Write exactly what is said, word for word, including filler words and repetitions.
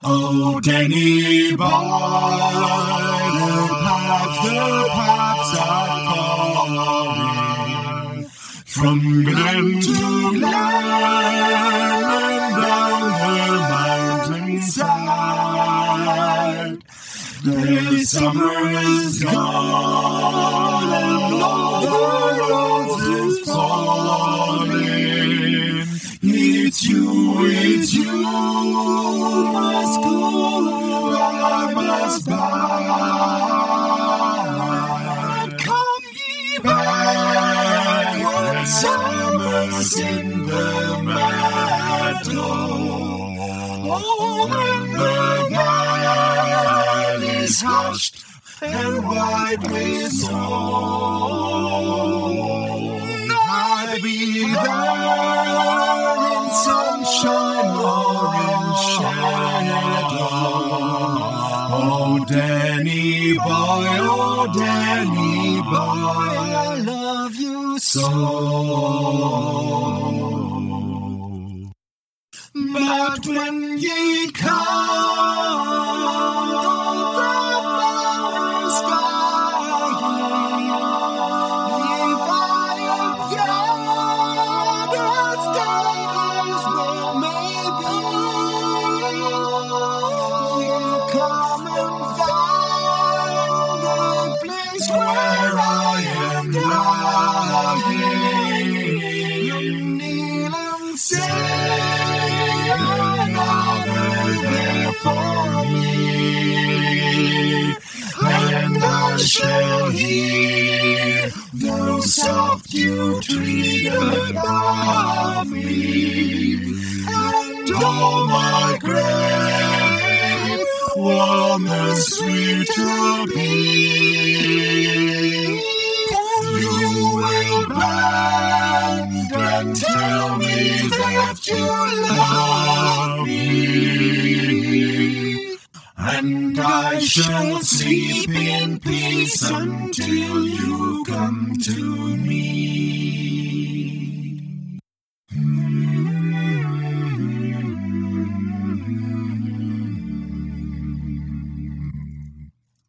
Oh, Danny boy, the pipes, the pipes are calling from glen to glen and down the mountainside. The summer is gone and all the roses falling. It's you, it's you, my school I must buy. Come ye back when summer's in the meadow. Oh, when the valley's hushed and widely sown, I'll be there in sunshine or in shadow. Oh, Danny boy, oh, Danny boy, I love you so. But when ye come, the flowers dying, if I am glad as days will maybe, you come and find the place where I am lying. You kneel and say there for me, and I shall hear those soft dew trees above me, and all my grave warm and sweet to be. You will bend and tell me that you love me, and I shall sleep in peace until you come to me.